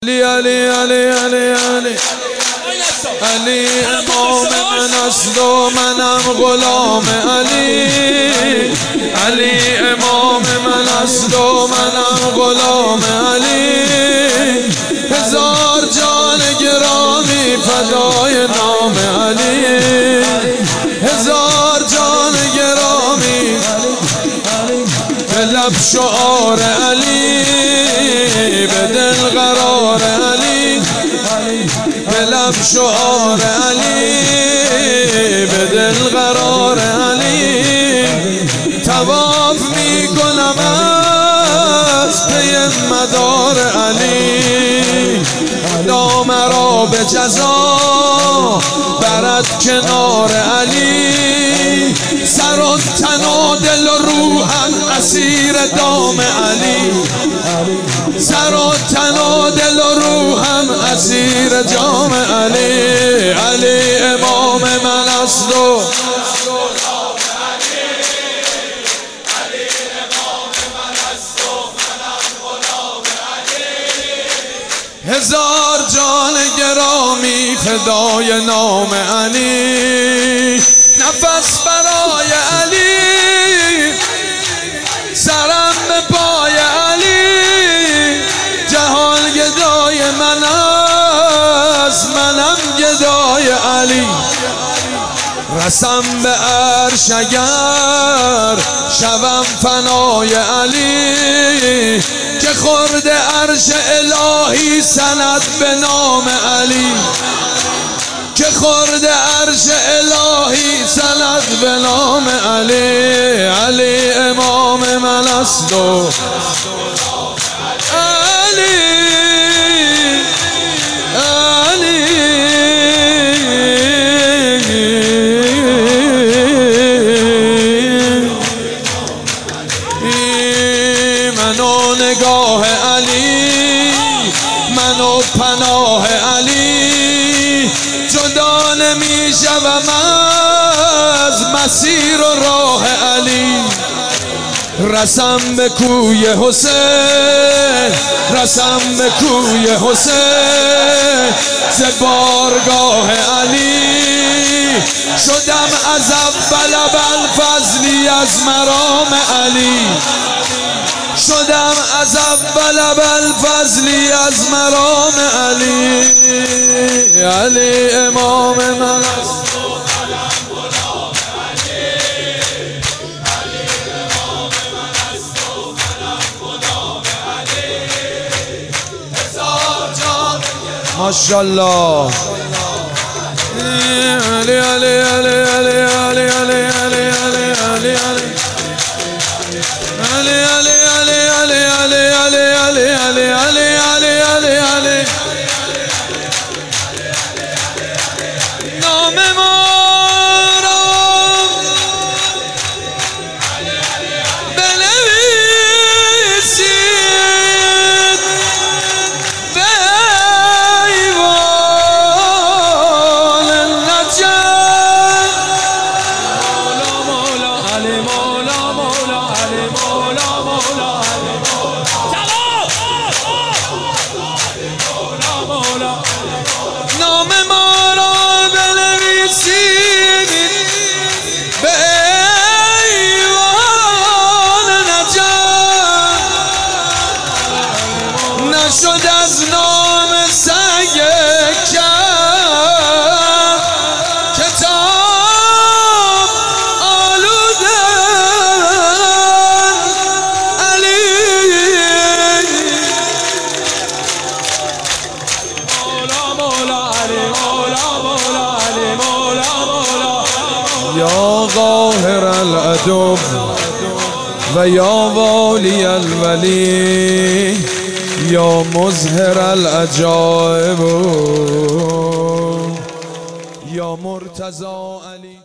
علی علی علی علی علی علی امام من است و منم غلام علی. علی امام من است و منم غلام علی. هزار جان گرامی فدای نام علی. هزار جان گرامی به لب شعار علی، به دل قرار علی، به لب شعار علی، به دل قرار علی. طواف می کنم از پی مدار علی. خدا مرا به جزا برد کنار علی. سر و تن و دل و روحم اسیر دام علی. سر و تن و دل و روحم اسیر جام علی. علی امام من است و هزار جان گرامی فدای نام علی. نفس برای علی، سرم به پای علی. جهان گدای من است، منم گدای علی. رسم به عرش اگر شوم فنای علی. که خورد عرش الهی سند به نام علی. که خورد عرش الهی سند به نام علی. علی امام من است و علی علی منو نگاه علی، منو پناه علی. جدا نمی شوم از مسیر و راه علی. رسم به کوی حسین، رسم به کوی حسین. ز بارگاه علی شدم از اول ابوالفضلی از مرام علی. شدم از اول ابوالفضلی از مرام علی. علی امام من است ماشاءالله. علی علی علی علی علی علی علی علی علی علی علی علی علی علی علی. نام ما را بنویسید به ایوان نجات. مولا مولا علی مولا مولا علی مولا مولا علی مولا. نام ما را بنویسید به ایوان نجات. نشد از نام سنگ کم کتاب آلودن علی. مولا مولا علی مولا مولا علی مولا مولا. یا قاهر العدو و یا والی الولی. یا مظهر العجائب یا مرتضی علی.